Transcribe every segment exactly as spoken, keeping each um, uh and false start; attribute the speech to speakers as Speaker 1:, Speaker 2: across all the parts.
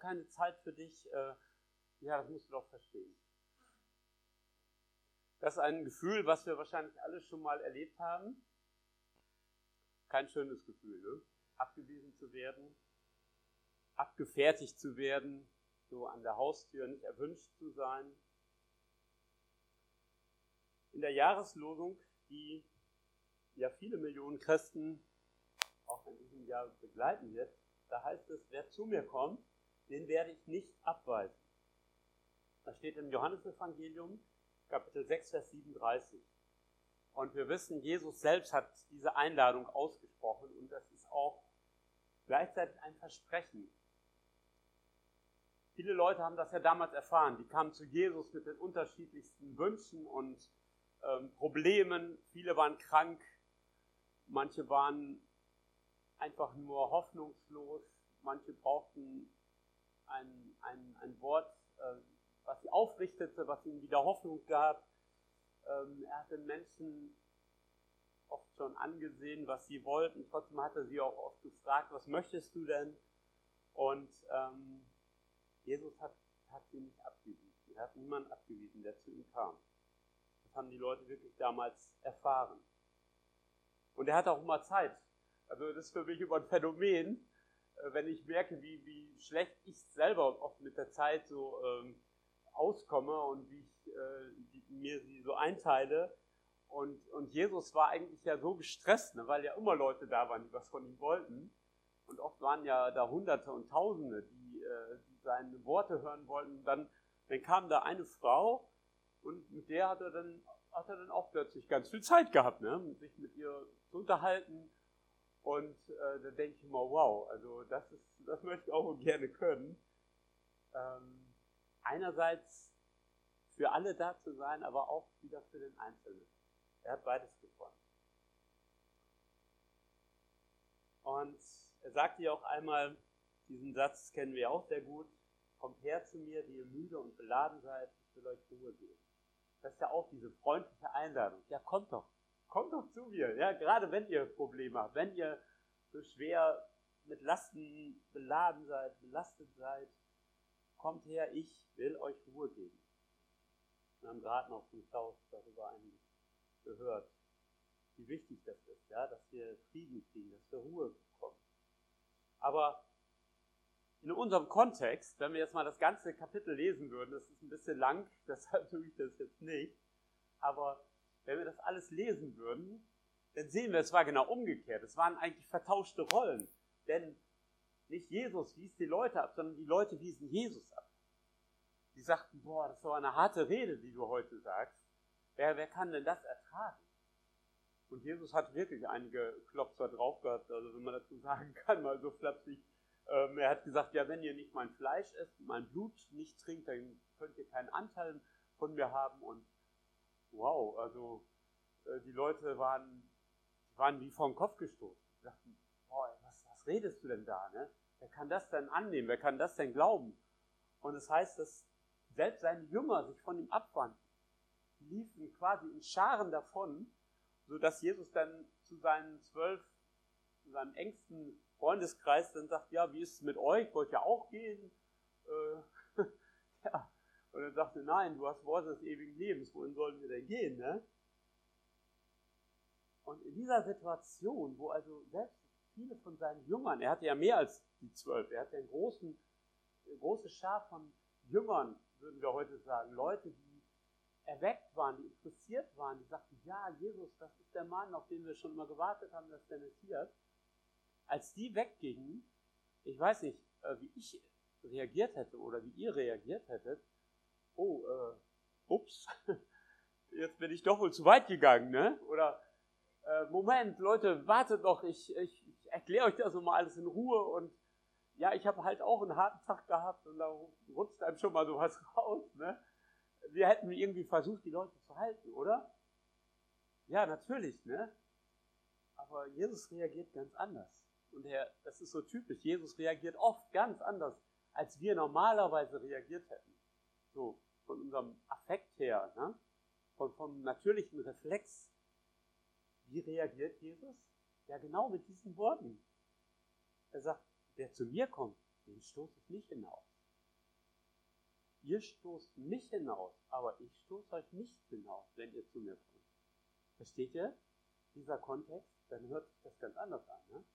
Speaker 1: keine Zeit für dich. Äh, ja, das musst du doch verstehen. Das ist ein Gefühl, was wir wahrscheinlich alle schon mal erlebt haben. Kein schönes Gefühl, ne? Abgewiesen zu werden, abgefertigt zu werden, so an der Haustür nicht erwünscht zu sein. In der Jahreslosung, die ja viele Millionen Christen auch in diesem Jahr begleiten wird, da heißt es, wer zu mir kommt, den werde ich nicht abweisen. Das steht im Johannesevangelium, Kapitel sechs, Vers siebenunddreißig. Und wir wissen, Jesus selbst hat diese Einladung ausgesprochen und das ist auch gleichzeitig ein Versprechen. Viele Leute haben das ja damals erfahren. Die kamen zu Jesus mit den unterschiedlichsten Wünschen und ähm, Problemen. Viele waren krank, manche waren einfach nur hoffnungslos, manche brauchten ein, ein, ein Wort, äh, was sie aufrichtete, was ihnen wieder Hoffnung gab. Ähm, er hat den Menschen oft schon angesehen, was sie wollten. Trotzdem hat er sie auch oft gefragt, was möchtest du denn? Und ähm, Jesus hat, hat sie nicht abgewiesen. Er hat niemanden abgewiesen, der zu ihm kam. Das haben die Leute wirklich damals erfahren. Und er hatte auch immer Zeit. Also das ist für mich immer ein Phänomen, wenn ich merke, wie, wie schlecht ich selber oft mit der Zeit so ähm, auskomme und wie ich äh, die, mir sie so einteile. Und, und Jesus war eigentlich ja so gestresst, ne, weil ja immer Leute da waren, die was von ihm wollten. Und oft waren ja da Hunderte und Tausende, die, äh, die seine Worte hören wollten. Dann, dann kam da eine Frau und mit der hat er dann, hat er dann auch plötzlich ganz viel Zeit gehabt, ne, sich mit ihr zu unterhalten. Und äh, da denke ich immer, wow, also das ist, das möchte ich auch gerne können. Ähm, einerseits für alle da zu sein, aber auch wieder für den Einzelnen. Er hat beides gefunden. Und er sagte ja auch einmal, diesen Satz kennen wir auch sehr gut, kommt her zu mir, die ihr müde und beladen seid, ich will euch Ruhe geben. Das ist ja auch diese freundliche Einladung. Ja, kommt doch. Kommt doch zu mir, ja, gerade wenn ihr Probleme habt, wenn ihr so schwer mit Lasten beladen seid, belastet seid, kommt her, ich will euch Ruhe geben. Wir haben gerade noch von Klaus darüber einiges gehört, wie wichtig das ist, ja, dass wir Frieden kriegen, dass wir Ruhe bekommen. Aber in unserem Kontext, wenn wir jetzt mal das ganze Kapitel lesen würden, das ist ein bisschen lang, deshalb tue ich das jetzt nicht, aber wenn wir das alles lesen würden, dann sehen wir, es war genau umgekehrt. Es waren eigentlich vertauschte Rollen. Denn nicht Jesus wies die Leute ab, sondern die Leute wiesen Jesus ab. Die sagten, boah, das ist doch eine harte Rede, die du heute sagst. Wer, wer kann denn das ertragen? Und Jesus hat wirklich einige Klopfer drauf gehabt, also wenn man dazu sagen kann, mal so flapsig. Ähm, er hat gesagt, ja, wenn ihr nicht mein Fleisch esst, mein Blut nicht trinkt, dann könnt ihr keinen Anteil von mir haben. Und wow, also äh, die Leute waren, waren wie vor den Kopf gestoßen. Sie sagten, boah, was, was redest du denn da? Ne? Wer kann das denn annehmen? Wer kann das denn glauben? Und es das heißt, dass selbst seine Jünger sich von ihm abwandten. Die liefen quasi in Scharen davon, sodass Jesus dann zu seinen zwölf, zu seinem engsten Freundeskreis dann sagt, ja, wie ist es mit euch? Wollt ihr auch gehen? Äh, ja. Und er sagte, nein, du hast Worte des ewigen Lebens, wohin sollen wir denn gehen? Ne? Und in dieser Situation, wo also selbst viele von seinen Jüngern, er hatte ja mehr als die zwölf, er hatte einen großen, eine große Schar von Jüngern, würden wir heute sagen, Leute, die erweckt waren, die interessiert waren, die sagten, ja, Jesus, das ist der Mann, auf den wir schon immer gewartet haben, dass der Messias. Als die weggingen, ich weiß nicht, wie ich reagiert hätte oder wie ihr reagiert hättet, oh, äh, ups, jetzt bin ich doch wohl zu weit gegangen, ne? Oder, äh, Moment, Leute, wartet doch, ich, ich, ich erkläre euch das mal alles in Ruhe und ja, ich habe halt auch einen harten Tag gehabt und da rutscht einem schon mal sowas raus, ne? Wir hätten irgendwie versucht, die Leute zu halten, oder? Ja, natürlich, ne? Aber Jesus reagiert ganz anders. Und er, das ist so typisch, Jesus reagiert oft ganz anders, als wir normalerweise reagiert hätten. So, von unserem Affekt her, ne? Von, vom natürlichen Reflex. Wie reagiert Jesus? Ja, genau mit diesen Worten. Er sagt, wer zu mir kommt, den stoße ich nicht hinaus. ihr stoßt mich hinaus, aber ich stoße euch nicht hinaus, wenn ihr zu mir kommt. Versteht ihr? Dieser Kontext, dann hört sich das ganz anders an. Ne?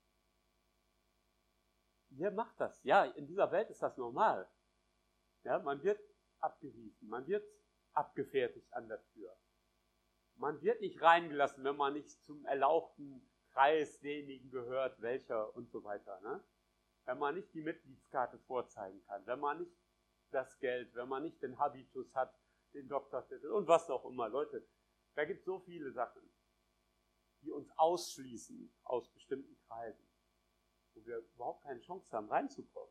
Speaker 1: Ihr macht das. Ja, in dieser Welt ist das normal. Ja, man wird abgewiesen, man wird abgefertigt an der Tür. Man wird nicht reingelassen, wenn man nicht zum erlauchten Kreis derjenigen gehört, welcher und so weiter. Ne? Wenn man nicht die Mitgliedskarte vorzeigen kann, wenn man nicht das Geld, wenn man nicht den Habitus hat, den Doktortitel und was auch immer. Leute, da gibt es so viele Sachen, die uns ausschließen aus bestimmten Kreisen, wo wir überhaupt keine Chance haben, reinzukommen.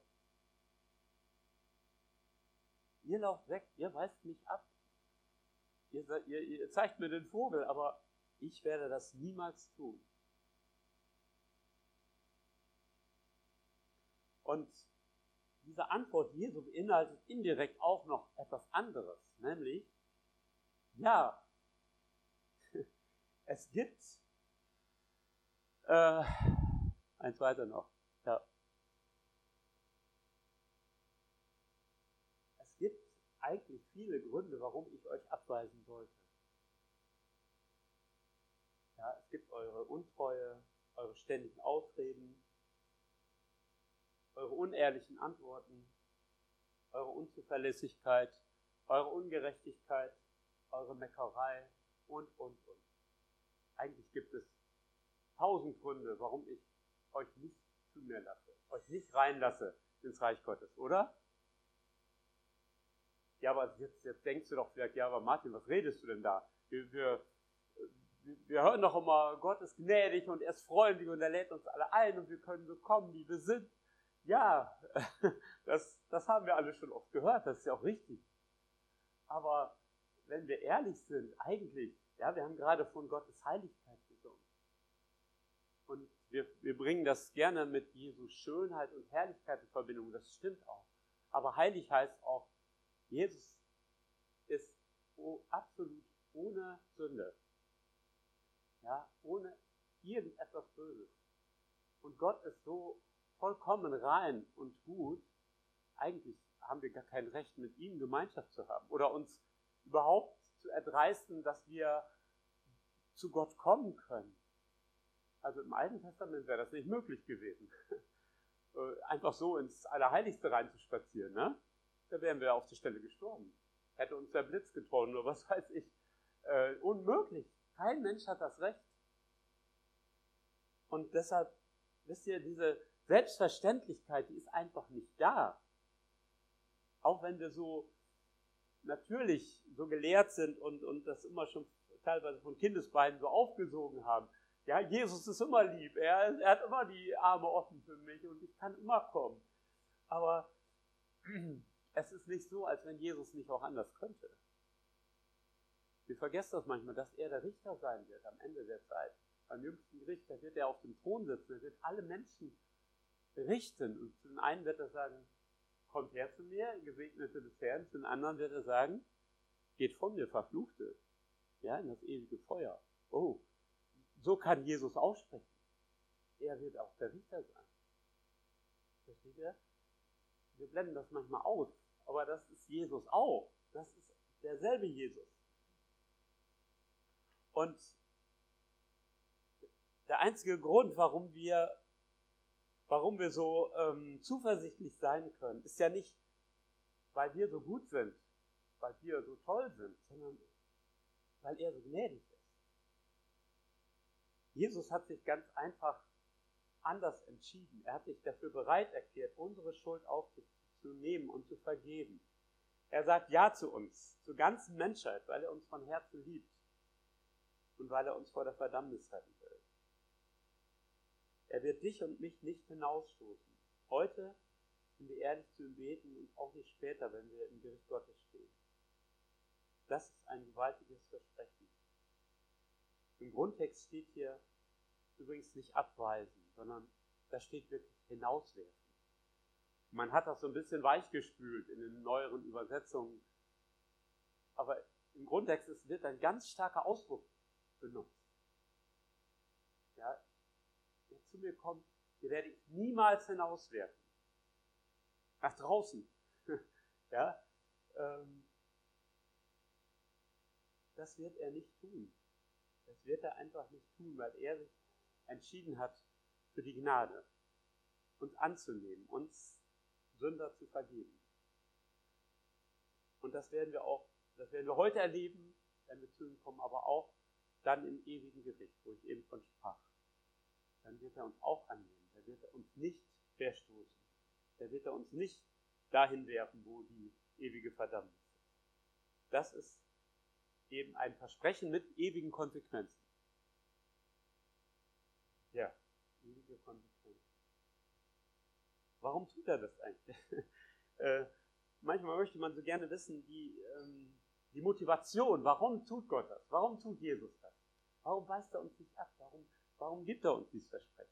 Speaker 1: Ihr lauft weg, ihr weist mich ab. Ihr, ihr, ihr zeigt mir den Vogel, aber ich werde das niemals tun. Und diese Antwort Jesu beinhaltet indirekt auch noch etwas anderes, nämlich, ja, es gibt, äh, eins weiter noch, ja. Es gibt eigentlich viele Gründe, warum ich euch abweisen sollte. Ja, es gibt eure Untreue, eure ständigen Ausreden, eure unehrlichen Antworten, eure Unzuverlässigkeit, eure Ungerechtigkeit, eure Meckerei und, und, und. Eigentlich gibt es tausend Gründe, warum ich euch nicht zu mir lasse, euch nicht reinlasse ins Reich Gottes, oder? Ja, aber jetzt, jetzt denkst du doch vielleicht, ja, aber Martin, was redest du denn da? Wir, wir, wir hören doch immer, Gott ist gnädig und er ist freundlich und er lädt uns alle ein und wir können so kommen, wie wir sind. Ja, das, das haben wir alle schon oft gehört, das ist ja auch richtig. Aber wenn wir ehrlich sind, eigentlich, ja, wir haben gerade von Gottes Heiligkeit gesungen. Und wir, wir bringen das gerne mit Jesu Schönheit und Herrlichkeit in Verbindung, das stimmt auch. Aber heilig heißt auch, Jesus ist absolut ohne Sünde, ja, ohne irgendetwas Böses. Und Gott ist so vollkommen rein und gut, eigentlich haben wir gar kein Recht, mit ihm Gemeinschaft zu haben oder uns überhaupt zu erdreisten, dass wir zu Gott kommen können. Also im Alten Testament wäre das nicht möglich gewesen, einfach so ins Allerheiligste reinzuspazieren, ne? Da wären wir auf der Stelle gestorben. Hätte uns der Blitz getroffen oder was weiß ich. Äh, unmöglich. Kein Mensch hat das Recht. Und deshalb, wisst ihr, diese Selbstverständlichkeit, die ist einfach nicht da. Auch wenn wir so natürlich so gelehrt sind und, und das immer schon teilweise von Kindesbeinen so aufgesogen haben. Ja, Jesus ist immer lieb. Er, er hat immer die Arme offen für mich und ich kann immer kommen. Aber es ist nicht so, als wenn Jesus nicht auch anders könnte. Wir vergessen das manchmal, dass er der Richter sein wird am Ende der Zeit. Beim jüngsten Gericht, da wird er auf dem Thron sitzen, er wird alle Menschen richten. Und zu den einen wird er sagen, kommt her zu mir, Gesegnete des Herrn. Zu den anderen wird er sagen, geht von mir, Verfluchte, ja, in das ewige Feuer. Oh, so kann Jesus aussprechen. Er wird auch der Richter sein. Versteht ihr? Wir blenden das manchmal aus, aber das ist Jesus auch. Das ist derselbe Jesus. Und der einzige Grund, warum wir, warum wir so ähm, zuversichtlich sein können, ist ja nicht, weil wir so gut sind, weil wir so toll sind, sondern weil er so gnädig ist. Jesus hat sich ganz einfach anders entschieden. Er hat sich dafür bereit erklärt, unsere Schuld auf sich zu nehmen und zu vergeben. Er sagt Ja zu uns, zur ganzen Menschheit, weil er uns von Herzen liebt und weil er uns vor der Verdammnis retten will. Er wird dich und mich nicht hinausstoßen. Heute, wenn wir ehrlich zu ihm beten und auch nicht später, wenn wir im Gericht Gottes stehen. Das ist ein gewaltiges Versprechen. Im Grundtext steht hier übrigens nicht abweisen, sondern da steht wirklich hinauswerfen. Man hat das so ein bisschen weichgespült in den neueren Übersetzungen, aber im Grundtext wird ein ganz starker Ausdruck benutzt. Ja, wer zu mir kommt, den werde ich niemals hinauswerfen. Nach draußen. Ja, Ähm, das wird er nicht tun. Das wird er einfach nicht tun, weil er sich entschieden hat für die Gnade, uns anzunehmen, uns Sünder zu vergeben. Und das werden wir auch, das werden wir heute erleben, wenn wir zu ihm kommen, aber auch dann im ewigen Gericht, wo ich eben von sprach. Dann wird er uns auch annehmen, dann wird er uns nicht verstoßen, dann wird er uns nicht dahin werfen, wo die ewige Verdammnis ist. Das ist eben ein Versprechen mit ewigen Konsequenzen. Ja, ewige Konsequenzen. Warum tut er das eigentlich? äh, manchmal möchte man so gerne wissen, die, ähm, die Motivation, warum tut Gott das? Warum tut Jesus das? Warum weist er uns nicht ab? Warum, warum gibt er uns dieses Versprechen?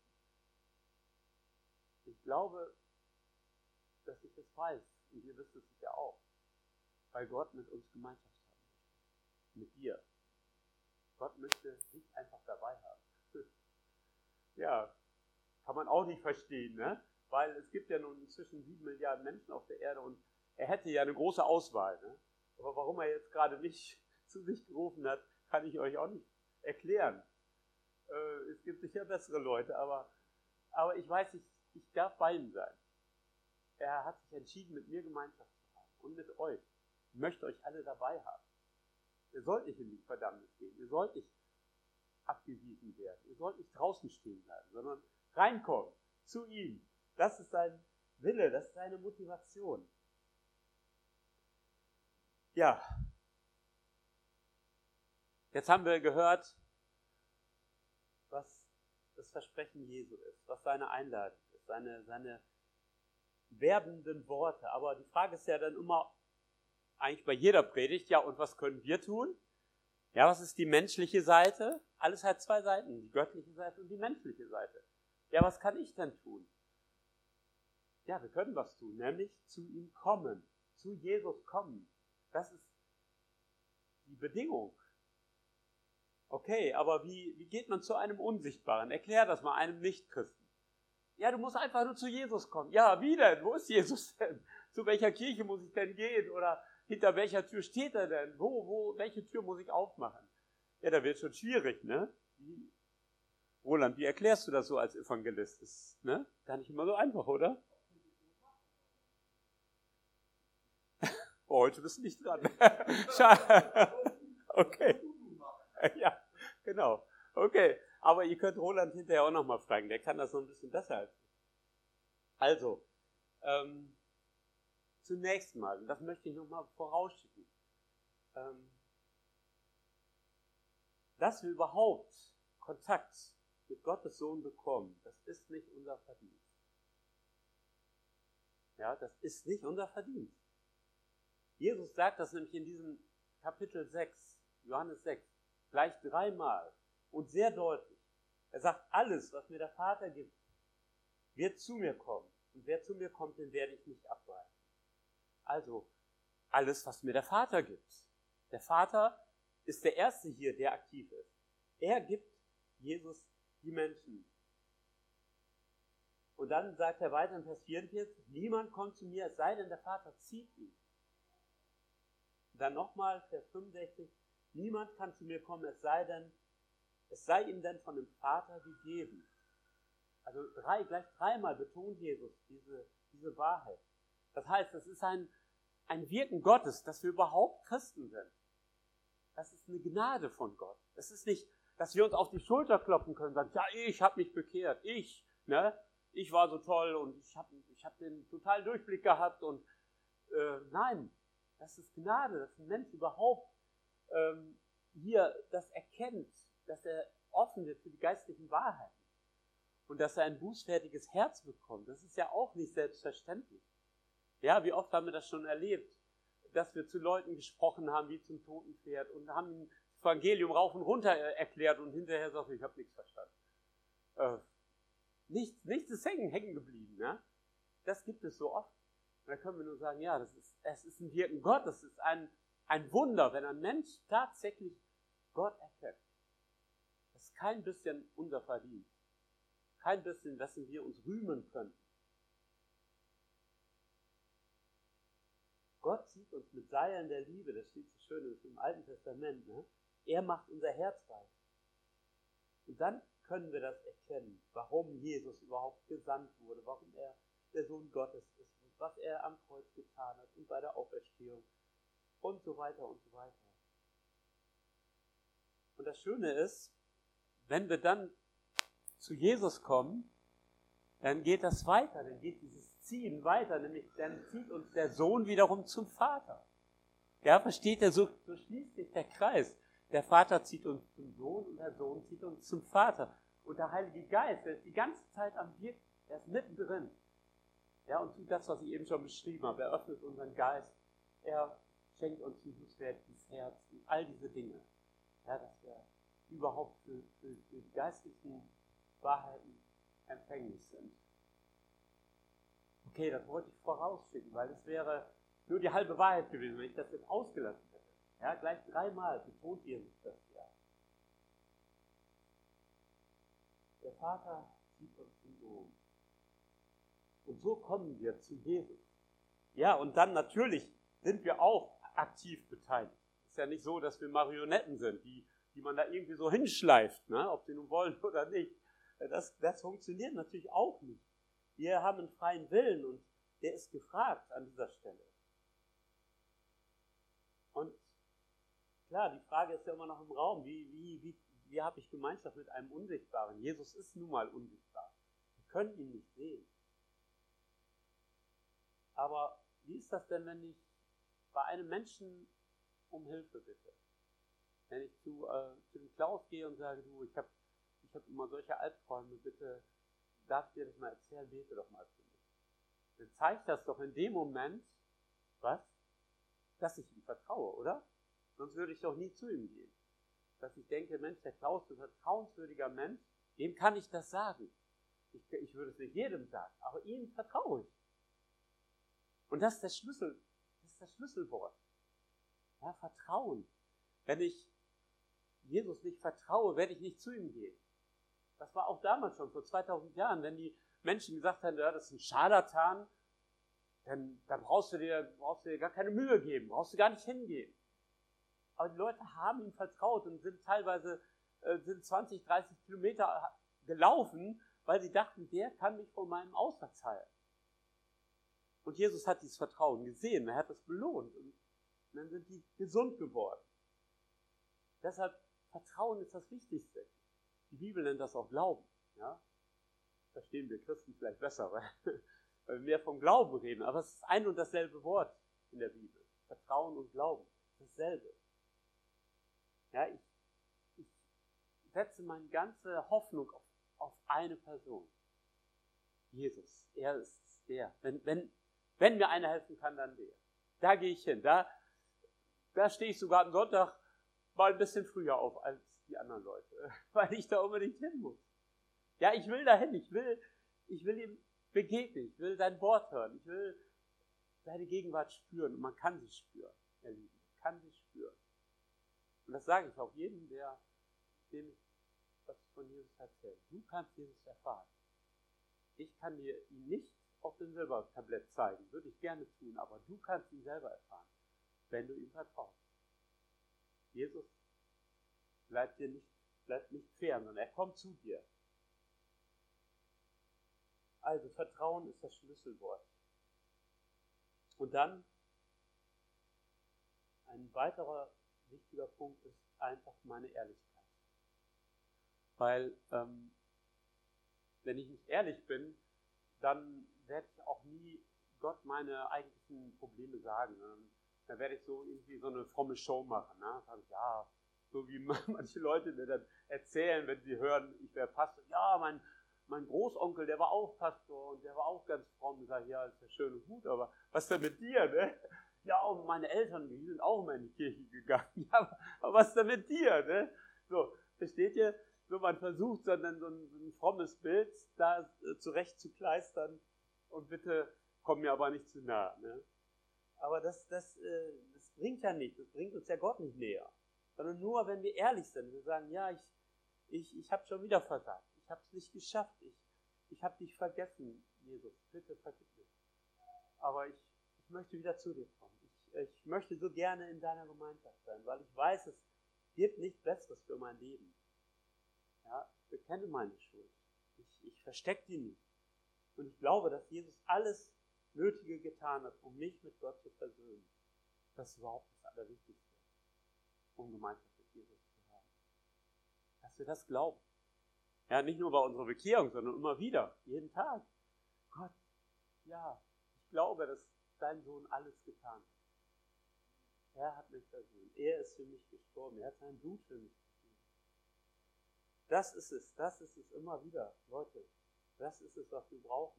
Speaker 1: Ich glaube, dass ich das weiß, und ihr wisst es sicher auch, weil Gott mit uns Gemeinschaft haben möchte. Mit dir. Gott möchte dich einfach dabei haben. Ja, kann man auch nicht verstehen, ne? Weil es gibt ja nun inzwischen sieben Milliarden Menschen auf der Erde und er hätte ja eine große Auswahl, ne? Aber warum er jetzt gerade mich zu sich gerufen hat, kann ich euch auch nicht erklären. Äh, es gibt sicher bessere Leute, aber, aber ich weiß, ich, ich darf bei ihm sein. Er hat sich entschieden, mit mir Gemeinschaft zu haben und mit euch. Ich möchte euch alle dabei haben. Ihr sollt nicht in die Verdammnis gehen, ihr sollt nicht abgewiesen werden, ihr sollt nicht draußen stehen bleiben, sondern reinkommen zu ihm. Das ist sein Wille, das ist seine Motivation. Ja, jetzt haben wir gehört, was das Versprechen Jesu ist, was seine Einladung ist, seine, seine werbenden Worte. Aber die Frage ist ja dann immer, eigentlich bei jeder Predigt, ja, und was können wir tun? Ja, was ist die menschliche Seite? Alles hat zwei Seiten, die göttliche Seite und die menschliche Seite. Ja, was kann ich denn tun? Ja, wir können was tun, nämlich zu ihm kommen, zu Jesus kommen. Das ist die Bedingung. Okay, aber wie, wie geht man zu einem Unsichtbaren? Erklär das mal einem Nichtchristen. Ja, du musst einfach nur zu Jesus kommen. Ja, wie denn? Wo ist Jesus denn? Zu welcher Kirche muss ich denn gehen? Oder hinter welcher Tür steht er denn? Wo, wo, welche Tür muss ich aufmachen? Ja, da wird schon schwierig, ne? Wie, Roland, wie erklärst du das so als Evangelist? Ist, ne? Gar nicht immer so einfach, oder? Oh, heute bist du nicht dran. Schade. Okay. Ja, genau. Okay. Aber ihr könnt Roland hinterher auch nochmal fragen. Der kann das noch ein bisschen besser als ich. Also, ähm, zunächst mal, und das möchte ich nochmal vorausschicken, ähm, dass wir überhaupt Kontakt mit Gottes Sohn bekommen, das ist nicht unser Verdienst. Ja, das ist nicht unser Verdienst. Jesus sagt das nämlich in diesem Kapitel sechs, Johannes sechs, gleich dreimal und sehr deutlich. Er sagt, alles, was mir der Vater gibt, wird zu mir kommen. Und wer zu mir kommt, den werde ich nicht abweisen. Also, alles, was mir der Vater gibt. Der Vater ist der Erste hier, der aktiv ist. Er gibt Jesus die Menschen. Und dann sagt er weiter in Vers vierundvierzig, niemand kommt zu mir, es sei denn, der Vater zieht ihn. Und dann nochmal Vers fünfundsechzig, niemand kann zu mir kommen, es sei denn, es sei ihm denn von dem Vater gegeben. Also drei, gleich dreimal betont Jesus diese, diese Wahrheit. Das heißt, es ist ein, ein Wirken Gottes, dass wir überhaupt Christen sind. Das ist eine Gnade von Gott. Es ist nicht, dass wir uns auf die Schulter klopfen können und sagen, ja, ich habe mich bekehrt, ich, ne, ich war so toll und ich habe ich hab den totalen Durchblick gehabt und äh, nein, das ist Gnade, dass ein Mensch überhaupt ähm, hier das erkennt, dass er offen wird für die geistlichen Wahrheiten und dass er ein bußfertiges Herz bekommt. Das ist ja auch nicht selbstverständlich. Ja, wie oft haben wir das schon erlebt, dass wir zu Leuten gesprochen haben, wie zum Totenpferd und haben das Evangelium rauf und runter erklärt und hinterher sagt, ich habe nichts verstanden. Äh, nichts, nichts ist hängen, hängen geblieben. Ja? Das gibt es so oft. Und da können wir nur sagen, ja, das ist, es ist ein Wirken Gottes, es ist ein, ein Wunder, wenn ein Mensch tatsächlich Gott erkennt. Das ist kein bisschen unser Verdienst. Kein bisschen, wessen wir uns rühmen können. Gott zieht uns mit Seilen der Liebe, das steht so schön das ist im Alten Testament, ne? Er macht unser Herz weich. Und dann können wir das erkennen, warum Jesus überhaupt gesandt wurde, warum er der Sohn Gottes ist, was er am Kreuz getan hat und bei der Auferstehung und so weiter und so weiter. Und das Schöne ist, wenn wir dann zu Jesus kommen, dann geht das weiter, dann geht dieses Ziehen weiter, nämlich dann zieht uns der Sohn wiederum zum Vater. Ja, versteht ihr, so, so schließt sich der Kreis. Der Vater zieht uns zum Sohn und der Sohn zieht uns zum Vater. Und der Heilige Geist, der ist die ganze Zeit am Wirken, der ist mittendrin. Ja, und tut das, was ich eben schon beschrieben habe. Er öffnet unseren Geist, er schenkt uns ein bußfertiges Herz und all diese Dinge. Ja, dass wir überhaupt für, für, für die geistlichen Wahrheiten empfänglich sind. Okay, das wollte ich vorausschicken, weil es wäre nur die halbe Wahrheit gewesen, wenn ich das jetzt ausgelassen hätte. Ja, gleich dreimal betont Jesus das ja. Der Vater zieht uns zum Sohn. Und so kommen wir zu Jesus. Ja, und dann natürlich sind wir auch aktiv beteiligt. Es ist ja nicht so, dass wir Marionetten sind, die, die man da irgendwie so hinschleift, ne? Ob sie nun wollen oder nicht. Das, das funktioniert natürlich auch nicht. Wir haben einen freien Willen und der ist gefragt an dieser Stelle. Und klar, die Frage ist ja immer noch im Raum, wie, wie, wie, wie habe ich Gemeinschaft mit einem Unsichtbaren? Jesus ist nun mal unsichtbar. Wir können ihn nicht sehen. Aber wie ist das denn, wenn ich bei einem Menschen um Hilfe bitte? Wenn ich zu, äh, zu dem Klaus gehe und sage, du, ich habe ich hab immer solche Albträume, bitte, darf ich dir das mal erzählen, bete doch mal für mich. Dann zeigt das doch in dem Moment, was? Dass ich ihm vertraue, oder? Sonst würde ich doch nie zu ihm gehen. Dass ich denke, Mensch, der Klaus ist ein vertrauenswürdiger Mensch, dem kann ich das sagen. Ich, ich würde es nicht jedem sagen, aber ihm vertraue ich. Und das ist der Schlüssel, das ist das Schlüsselwort. Ja, Vertrauen. Wenn ich Jesus nicht vertraue, werde ich nicht zu ihm gehen. Das war auch damals schon, vor zweitausend Jahren, wenn die Menschen gesagt haben, ja, das ist ein Scharlatan, dann, dann brauchst du dir, brauchst du dir gar keine Mühe geben, brauchst du gar nicht hingehen. Aber die Leute haben ihm vertraut und sind teilweise äh, sind zwanzig, dreißig Kilometer gelaufen, weil sie dachten, der kann mich von meinem Aussatz heilen. Und Jesus hat dieses Vertrauen gesehen, er hat es belohnt und dann sind die gesund geworden. Deshalb, Vertrauen ist das Wichtigste. Die Bibel nennt das auch Glauben. Ja? Verstehen wir Christen vielleicht besser, weil, weil wir mehr vom Glauben reden. Aber es ist ein und dasselbe Wort in der Bibel. Vertrauen und Glauben. Dasselbe. Ja, ich, ich setze meine ganze Hoffnung auf, auf eine Person. Jesus. Er ist der. Wenn, wenn, wenn mir einer helfen kann, dann der. Da gehe ich hin. Da, da stehe ich sogar am Sonntag mal ein bisschen früher auf als die anderen Leute, weil ich da unbedingt hin muss. Ja, ich will dahin, ich will, ich will ihm begegnen, ich will sein Wort hören, ich will seine Gegenwart spüren und man kann sie spüren, ihr Lieben, man kann sie spüren. Und das sage ich auch jedem, der dem ich was von Jesus erzählt. Du kannst Jesus erfahren. Ich kann dir ihn nicht auf dem Silbertablett zeigen, würde ich gerne tun, aber du kannst ihn selber erfahren, wenn du ihm vertraust. Jesus bleibt dir nicht, bleibt nicht fern, sondern er kommt zu dir. Also Vertrauen ist das Schlüsselwort. Und dann ein weiterer wichtiger Punkt ist einfach meine Ehrlichkeit. Weil ähm, wenn ich nicht ehrlich bin, dann werde ich auch nie Gott meine eigentlichen Probleme sagen. Dann werde ich so irgendwie so eine fromme Show machen. Ne? Dann, ja, so wie manche Leute mir dann erzählen, wenn sie hören, ich wäre Pastor. Ja, mein, mein Großonkel, der war auch Pastor und der war auch ganz fromm. Ich sage, ja, ist ja schön und gut, aber was ist denn mit dir, ne? Ja, und meine Eltern, die sind auch immer in die Kirche gegangen. Ja, aber, aber was ist denn mit dir, ne? So, versteht ihr? So, man versucht, sondern so ein, so ein frommes Bild da äh, zurecht zu kleistern und bitte komm mir aber nicht zu nah, ne? Aber das, das, äh, das bringt ja nichts, das bringt uns ja Gott nicht näher. Sondern nur, wenn wir ehrlich sind. Wir sagen, ja, ich, ich, ich habe schon wieder versagt. Ich habe es nicht geschafft. Ich, ich habe dich vergessen, Jesus. Bitte vergib mich. Aber ich, ich möchte wieder zu dir kommen. Ich, ich möchte so gerne in deiner Gemeinschaft sein, weil ich weiß, es gibt nichts Besseres für mein Leben. Ja, ich bekenne meine Schuld. Ich, ich verstecke die nicht. Und ich glaube, dass Jesus alles Nötige getan hat, um mich mit Gott zu versöhnen. Das ist überhaupt das Allerwichtigste, um Gemeinschaft mit Jesus zu haben. Dass wir das glauben. Ja, nicht nur bei unserer Bekehrung, sondern immer wieder, jeden Tag. Gott, ja, ich glaube, dass dein Sohn alles getan hat. Er hat mich versöhnt. Er ist für mich gestorben. Er hat sein Blut für mich gegeben. Das ist es, das ist es immer wieder, Leute. Das ist es, was wir brauchen.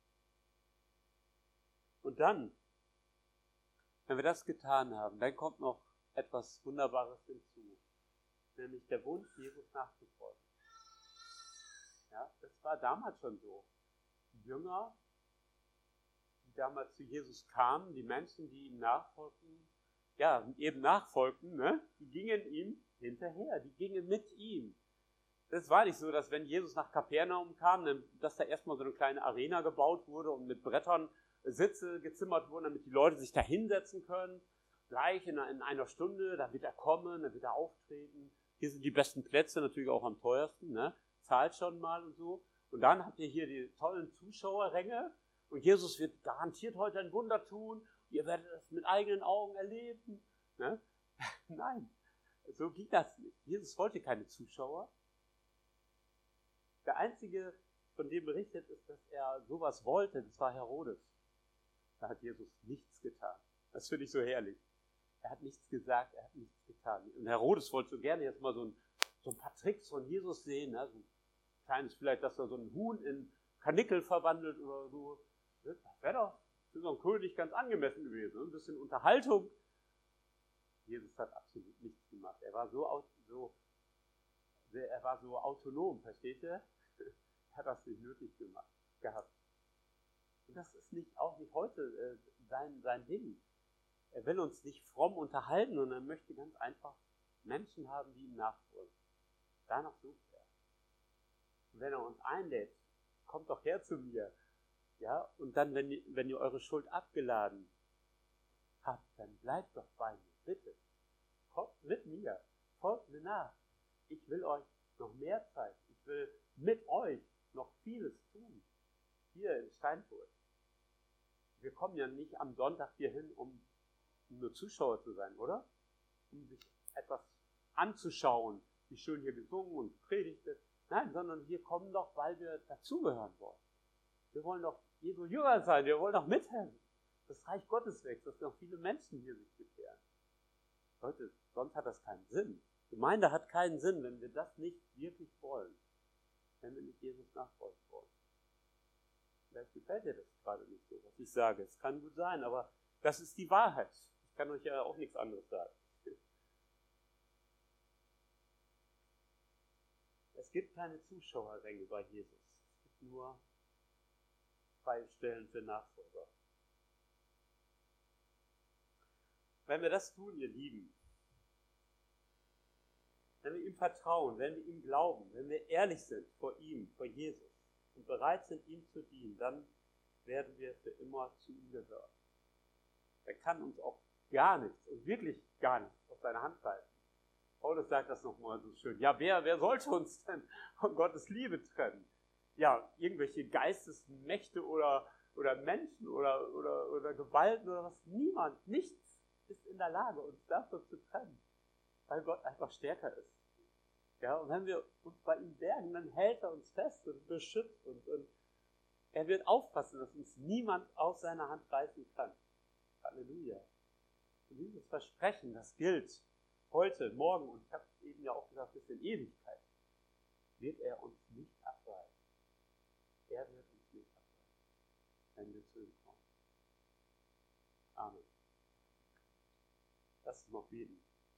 Speaker 1: Und dann, wenn wir das getan haben, dann kommt noch etwas Wunderbares hinzu. Nämlich der Wunsch, Jesus nachzufolgen. Ja, das war damals schon so. Die Jünger, die damals zu Jesus kamen, die Menschen, die ihm nachfolgten, ja, eben nachfolgten, ne, die gingen ihm hinterher, die gingen mit ihm. Das war nicht so, dass wenn Jesus nach Kapernaum kam, dass da erstmal so eine kleine Arena gebaut wurde und mit Brettern Sitze gezimmert wurden, damit die Leute sich da hinsetzen können. Gleich in einer Stunde, da wird er kommen, da wird er auftreten. Hier sind die besten Plätze, natürlich auch am teuersten, ne? Zahlt schon mal und so. Und dann habt ihr hier die tollen Zuschauerränge und Jesus wird garantiert heute ein Wunder tun. Ihr werdet es mit eigenen Augen erleben. Ne? Nein, so ging das nicht. Jesus wollte keine Zuschauer. Der Einzige, von dem berichtet ist, dass er sowas wollte, das war Herodes. Da hat Jesus nichts getan. Das finde ich so herrlich. Er hat nichts gesagt, er hat nichts getan. Und Herodes wollte so gerne jetzt mal so ein, so ein paar Tricks von Jesus sehen. Ne? So ein kleines, vielleicht, dass er so ein Huhn in Karnickel verwandelt oder so. Das wäre doch für so einen König ganz angemessen gewesen. Ein bisschen Unterhaltung. Jesus hat absolut nichts gemacht. Er war so, so, er war so autonom, versteht ihr? Er hat das nicht nötig gemacht, gehabt. Und das ist nicht, auch nicht heute äh, sein, sein Ding. Er will uns nicht fromm unterhalten, und er möchte ganz einfach Menschen haben, die ihm nachfolgen. Danach sucht er. Und wenn er uns einlädt, kommt doch her zu mir. Ja, und dann, wenn, wenn ihr eure Schuld abgeladen habt, dann bleibt doch bei mir, bitte. Kommt mit mir, folgt mir nach. Ich will euch noch mehr zeigen. Ich will mit euch noch vieles tun. Hier in Steinfurt. Wir kommen ja nicht am Sonntag hier hin, um nur Zuschauer zu sein, oder? Um sich etwas anzuschauen, wie schön hier gesungen und predigt wird. Nein, sondern wir kommen doch, weil wir dazugehören wollen. Wir wollen doch Jesu Jünger sein, wir wollen doch mithelfen. Das Reich Gottes wächst, dass noch viele Menschen hier sich bekehren. Leute, sonst hat das keinen Sinn. Gemeinde hat keinen Sinn, wenn wir das nicht wirklich wollen. Wenn wir nicht Jesus nachfolgen wollen. Vielleicht gefällt dir das gerade nicht so, was ich sage. Es kann gut sein, aber das ist die Wahrheit. Ich kann euch ja auch nichts anderes sagen. Es gibt keine Zuschauerränge bei Jesus. Es gibt nur freie Stellen für Nachfolger. Wenn wir das tun, ihr Lieben, wenn wir ihm vertrauen, wenn wir ihm glauben, wenn wir ehrlich sind vor ihm, vor Jesus und bereit sind, ihm zu dienen, dann werden wir für immer zu ihm gehören. Er kann uns auch gar nichts und wirklich gar nichts auf seine Hand halten. Paulus sagt das nochmal so schön. Ja, wer, wer sollte uns denn von Gottes Liebe trennen? Ja, irgendwelche Geistesmächte oder, oder Menschen oder, oder, oder Gewalten oder was? Niemand, nichts ist in der Lage, uns davon zu trennen. Weil Gott einfach stärker ist. Ja, und wenn wir uns bei ihm bergen, dann hält er uns fest und beschützt uns. Und er wird aufpassen, dass uns niemand aus seiner Hand reißen kann. Halleluja. Und dieses Versprechen, das gilt heute, morgen, und ich habe es eben ja auch gesagt, bis in Ewigkeit, wird er uns nicht abweisen. Er wird uns nicht abweisen, wenn wir zu ihm kommen. Amen. Lass uns noch beten.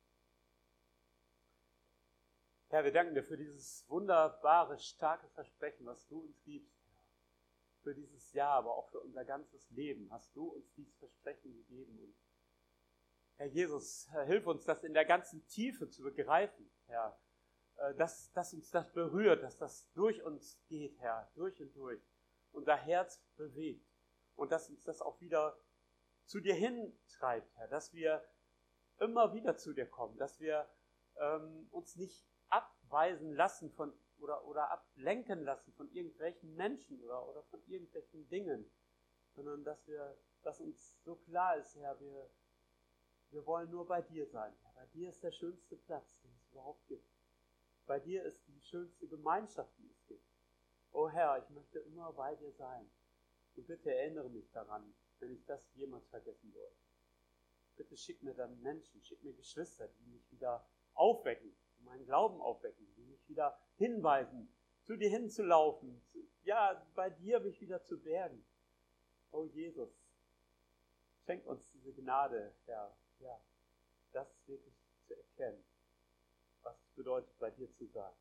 Speaker 1: Herr, wir danken dir für dieses wunderbare, starke Versprechen, was du uns gibst. Für dieses Jahr, aber auch für unser ganzes Leben hast du uns dieses Versprechen gegeben. Und Herr Jesus, hilf uns, das in der ganzen Tiefe zu begreifen, Herr. Dass, dass uns das berührt, dass das durch uns geht, Herr, durch und durch. Unser Herz bewegt. Und dass uns das auch wieder zu dir hintreibt, Herr, dass wir immer wieder zu dir kommen, dass wir ähm, uns nicht abweisen lassen von oder, oder ablenken lassen von irgendwelchen Menschen oder, oder von irgendwelchen Dingen, sondern dass wir, dass uns so klar ist, Herr, wir, wir wollen nur bei dir sein. Herr. Bei dir ist der schönste Platz, den es überhaupt gibt. Bei dir ist die schönste Gemeinschaft, die es gibt. Oh Herr, ich möchte immer bei dir sein. Und bitte erinnere mich daran, wenn ich das jemals vergessen sollte. Bitte schick mir dann Menschen, schick mir Geschwister, die mich wieder aufwecken, die meinen Glauben aufwecken, die mich wieder hinweisen, zu dir hinzulaufen, zu, ja, bei dir mich wieder zu bergen. Oh Jesus, schenk uns diese Gnade, Herr, ja, das wirklich zu erkennen, was es bedeutet, bei dir zu sein.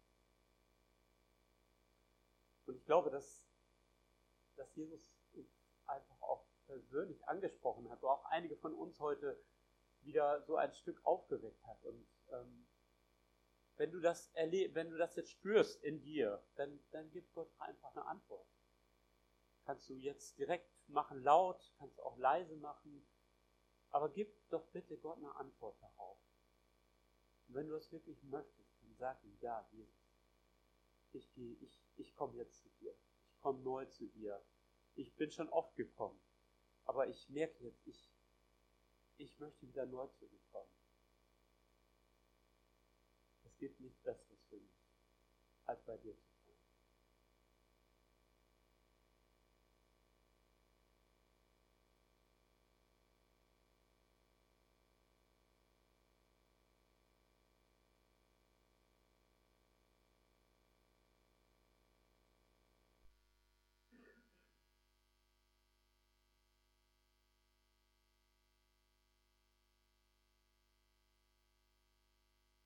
Speaker 1: Und ich glaube, dass, dass Jesus uns einfach auch persönlich angesprochen hat, wo auch einige von uns heute wieder so ein Stück aufgeweckt hat. Und ähm, wenn du das erleb- wenn du das jetzt spürst in dir, dann, dann gib Gott einfach eine Antwort. Kannst du jetzt direkt machen, laut, kannst du auch leise machen, aber gib doch bitte Gott eine Antwort darauf. Und wenn du das wirklich möchtest, dann sag ihm, ja, Jesus, ich gehe, ich, ich komme jetzt zu dir. Ich komme neu zu dir. Ich bin schon oft gekommen, aber ich merke jetzt, ich, ich möchte wieder neu zu dir kommen. Es gibt nichts Besseres für mich, als bei dir zu sein.